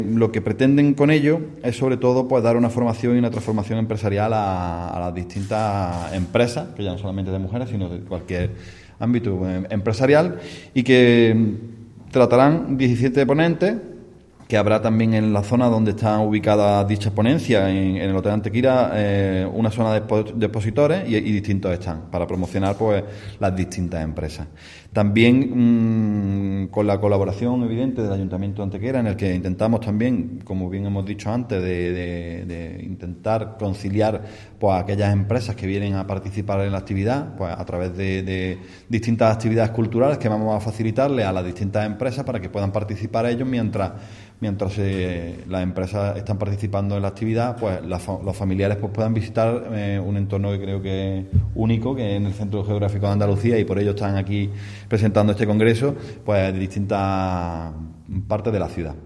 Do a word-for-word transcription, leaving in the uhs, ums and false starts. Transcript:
Lo que pretenden con ello es sobre todo pues dar una formación y una transformación empresarial a, a las distintas empresas, que ya no solamente de mujeres, sino de cualquier ámbito empresarial, y que tratarán diecisiete ponentes, que habrá también en la zona donde están ubicadas dichas ponencias, en, en el Hotel Antequera, eh, una zona de, de expositores y, y distintos stands para promocionar pues las distintas empresas. También mmm, con la colaboración evidente del Ayuntamiento de Antequera, en el que intentamos también, como bien hemos dicho antes, de, de, de intentar conciliar pues aquellas empresas que vienen a participar en la actividad, pues a través de, de distintas actividades culturales que vamos a facilitarle a las distintas empresas para que puedan participar ellos mientras mientras eh, las empresas están participando en la actividad, pues la, los familiares pues puedan visitar eh, un entorno que creo que es único, que es en el Centro Geográfico de Andalucía, y por ello están aquí presentando este congreso pues de distintas partes de la ciudad.